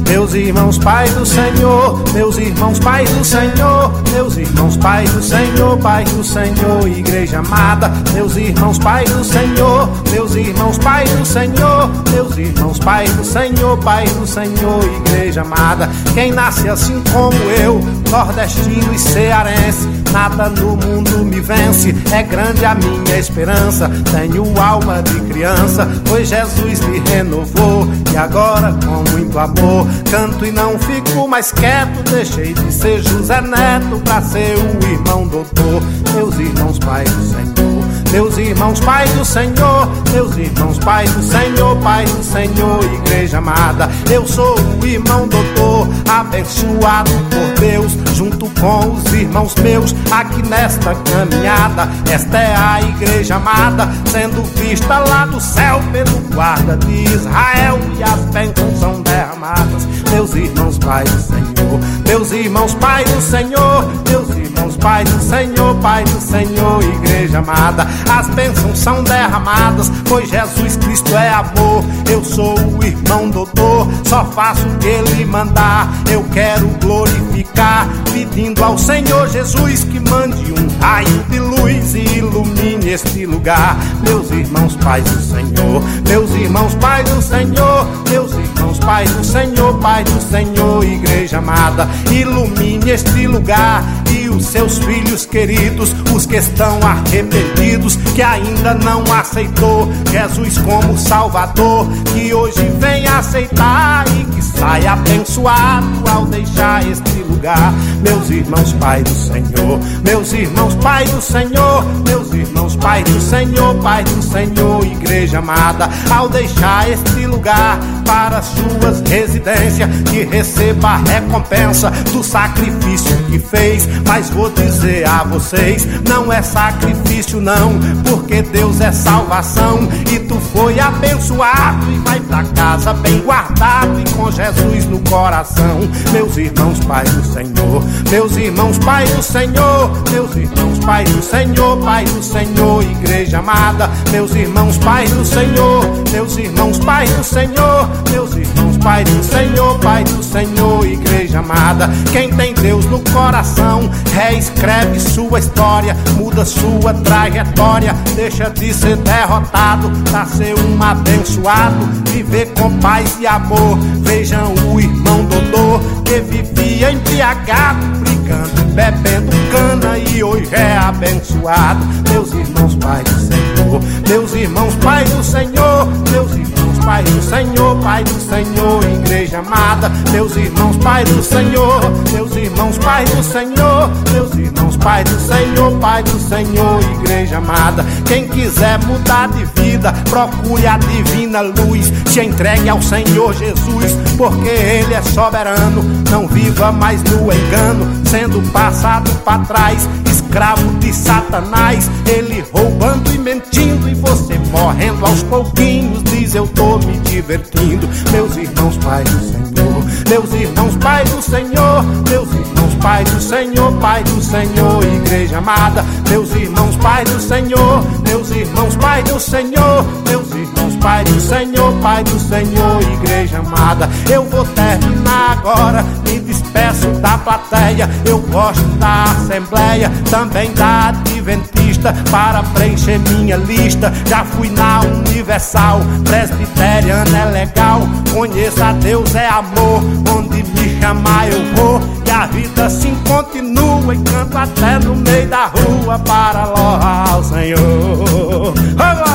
Meus irmãos, Pai do Senhor, meus irmãos, Pai do Senhor, meus irmãos, Pai do Senhor, Pai do Senhor, igreja amada. Meus irmãos, Pai do Senhor, meus irmãos, Pai do Senhor, meus irmãos, Pai do Senhor, Pai do Senhor, igreja amada. Quem nasce assim como eu, nordestino e cearense, nada no mundo me vence, é grande a minha esperança. Tenho alma de criança, pois Jesus me renovou. E agora com muito amor canto e não fico mais quieto. Deixei de ser José Neto pra ser o irmão doutor. Meus irmãos, Pai do Senhor, meus irmãos, Pai do Senhor, meus irmãos, Pai do Senhor, Pai do Senhor, igreja amada. Eu sou o irmão doutor, abençoado por Deus, junto com os irmãos meus, aqui nesta caminhada. Esta é a igreja amada, sendo vista lá do céu pelo guarda de Israel, e as bênçãos são derramadas. Meus irmãos, Pai do Senhor, meus irmãos, Pai do Senhor, meus irmãos, Pai do Senhor, Pai do Senhor, igreja amada. As bênçãos são derramadas, pois Jesus Cristo é amor. Eu sou o irmão doutor, só faço o que Ele mandar. Eu quero glorificar, pedindo ao Senhor Jesus que mande um raio de luz e ilumine este lugar. Meus irmãos, Pai do Senhor, meus irmãos, Pai do Senhor, meus irmãos, Pai do Senhor, Pai do Senhor, igreja amada. Ilumine este lugar e os seus filhos queridos, os que estão arrependidos, que ainda não aceitou Jesus como Salvador, que hoje vem aceitar e que sai abençoado ao deixar este lugar. Meus irmãos, Pai do Senhor, meus irmãos, Pai do Senhor, meus irmãos, Pai do Senhor, Pai do Senhor, igreja amada. Ao deixar este lugar para suas residências, que receba a recompensa do sacrifício que fez. Mas vou dizer a vocês, não é sacrifício não, porque Deus é salvação. E tu foi abençoado e vai pra casa bem guardado e com Jesus no coração. Meus irmãos, Pai do Senhor, meus irmãos, Pai do Senhor, meus irmãos, Pai do Senhor, Pai do Senhor, igreja amada. Meus irmãos, Pai do Senhor, meus irmãos, Pai do Senhor, meus irmãos, Pai do Senhor, Pai do Senhor, igreja amada. Quem tem Deus no coração reescreve sua história, muda sua trajetória, deixa de ser derrotado pra ser um abençoado, viver com paz e amor. Vejam o irmão doutor que vivia embriagado, brigando, bebendo cana, e hoje é abençoado. Meus irmãos, Pai do Senhor, meus irmãos, Pai do Senhor, meus irmãos, Pai do Senhor, Pai do Senhor, igreja amada. Meus irmãos, Pai do Senhor, meus irmãos, Pai do Senhor, meus irmãos, Pai do Senhor, Pai do Senhor, igreja amada. Quem quiser mudar de vida, procure a divina luz, se entregue ao Senhor Jesus, porque Ele é soberano. Não viva mais no engano, sendo passado para trás, escravo de Satanás. Ele roubando e mentindo, e você morrendo aos pouquinhos, diz eu tô me divertindo. Meus irmãos, Pai do Senhor, meus irmãos, Pai do Senhor, meus irmãos, Pai do Senhor, Pai do Senhor, igreja amada. Meus irmãos, Pai do Senhor, meus irmãos, Pai do Senhor, meus irmãos, Pai do Senhor, Pai do Senhor, igreja amada. Eu vou terminar agora, me despeço da plateia. Eu gosto da Assembleia, também da Adventista, para preencher minha lista. Já fui na Universal, Presbiteriana é legal. Conheça a Deus é amor, onde me chamar eu vou. E a vida assim continua, e canto até no meio da rua para louvar ao Senhor.